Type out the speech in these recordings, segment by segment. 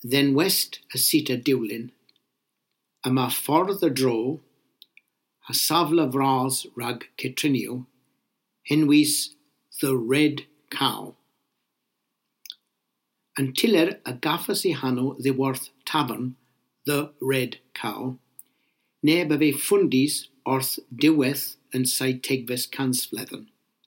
then west a sita diwlin, yma ffordd y dro, a safle fras rag Cytrinio, henwys The Red Cow. Yn tiler a gaffas I hanw ddiworth tafern, The Red Cow, neb a fe ffundis orth diwedd yn saith tegfes cansfledden.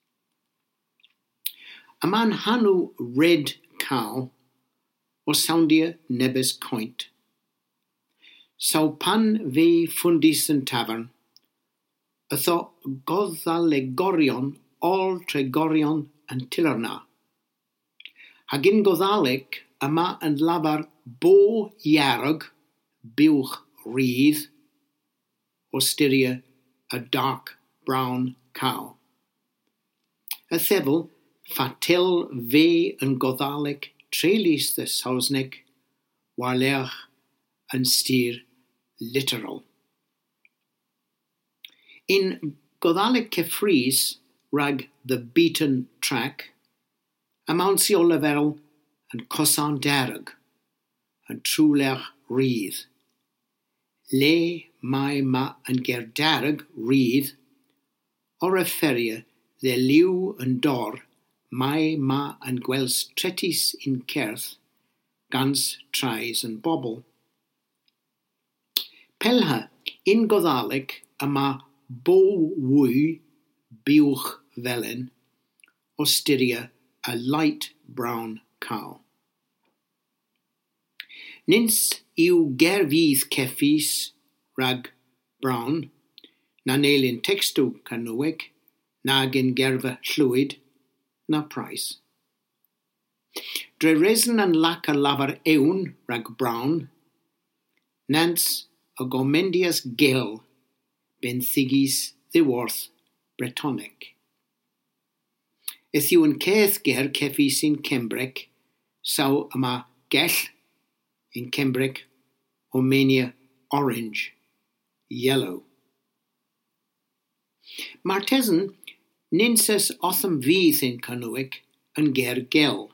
Yma'n hanw Red Cow o sawndia nebes coint. Saw pan fe ffundis yn tafern, ytho goddalegorion ol tregorion yn tilerna. Hagin goddaleg yma yn lafar bo iarog, buwch rydd, o styria a dark brown cow. Y thefel, fatel fe yn goddaleg trelis the Sausnig, warleach yn styr literal. In goddaleg Cefrys, rag the beaten track, amounts o leferol yn cosan derog, yn trwlech rydd. Le mae ma yn gerdarag rydd, o referia dde liw yn dor, mae ma yn gwels tretis in certh, gans trais yn bobl. Pelha, in goddaleg yma bo wy, buwch felen, o styria a light brown cow. Nins yw gerfydd ceffys rag brown, na neilyn textw canweg, nag yn gerfa llwyd, na price. Dre resen yn lac a lafar ewn rag brown, nans a gomendias gel, ben thigis ddiworth Bretonic. Eth yw yn ceth ger ceffys in Cembrec, saw yma gell in Cembrec, Omania orange, yellow. Martesan ninses otham fydd in Canwyg yn ger gel.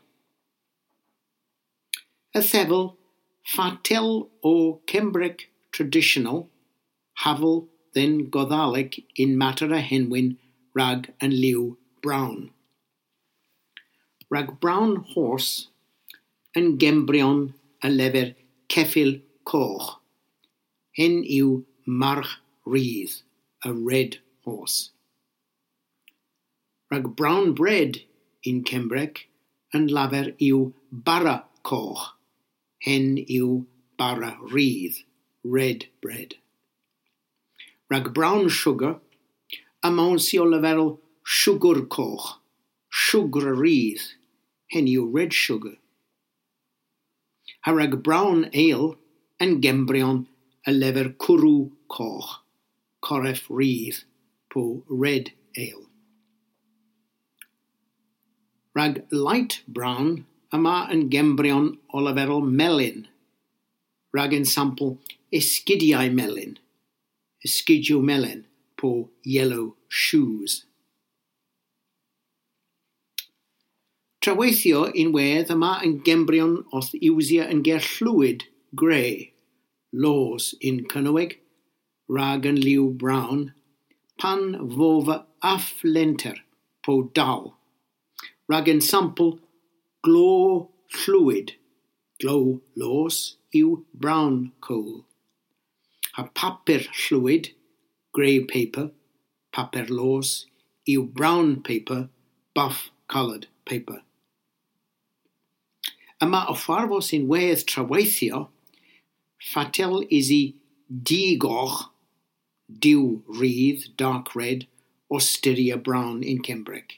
Y thefel, fatel o Cembrec traditional, hafel then goddaleg in matter a henwyn rag yn liw brown. Rag brown horse yn gembrion a lefer ceffil coch. Hen yw march rydd, a red horse. Rag brown bread in Cembrec yn lafer yw bara coch. Hen yw bara rydd, red bread. Rag brown sugar, amounts o leferol sugar coch, sugar rydd, hen yw red sugar. Harag brown ale yn gembrion a lefer cwrw coch, corff rydd, po red ale. Rag light brown yma yn gembrion o leferol melyn, rag yn sampl esgidiau melyn, esgidio melyn, po yellow shoes. Traweithio unwedd yma yn gembrion oth iwsia yn ger llwyd grey, laws in Cynweg, rag yn liw brown, pan fofa afflenter po dal, rag yn sampl glo llwyd, glow laws yw brown coal. Ha papur llwyd, grey paper, papur laws yw brown paper, buff-coloured paper. Yma o ffarfos yn wedd traweithio, fatel isi digoch, diw rydd, dark red, o styria brown in Cembrec.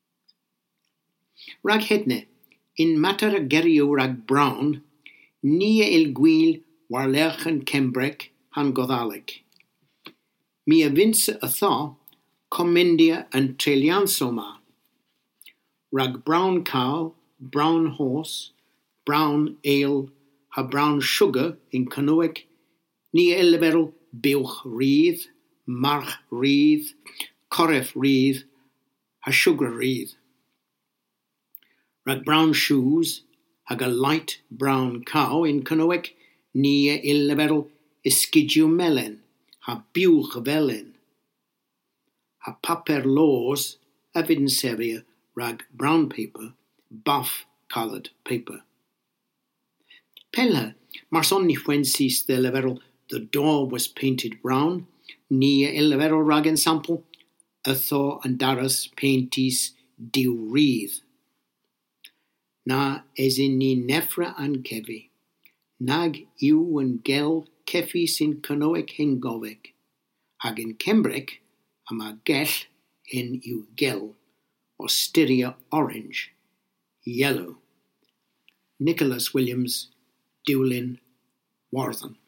Rag hedne, in mater a gerio rag brown, ni il gwil warlech yn Cembrec han goddaleg. Mi a vince a thaw, comendia yn trelianso ma. Rag brown cow, brown horse, brown ale, ha brown sugar in Cynweg, ni eleferol buwch rydd, march rydd, corff rydd, ha sugar rydd. Rag brown shoes, hag a light brown cow in Cynwyc, ni illeferol esgidiw melen, ha biwch felyn. Ha paper laws efyd yn serio rag brown paper, buff coloured paper. Pella, marson ni fwensis de leferol, the door was painted brown, ni leferol rag en sample, ytho and daras paintis diw rydd. Na esin ni nefra an cefi, nag yw yn gel cefi sy'n Cynwyc hyn gofeg, hag yn Cembric am a gell hyn yw gel, o styria orange, yellow. Nicholas Williams, Dewlin, Warthen.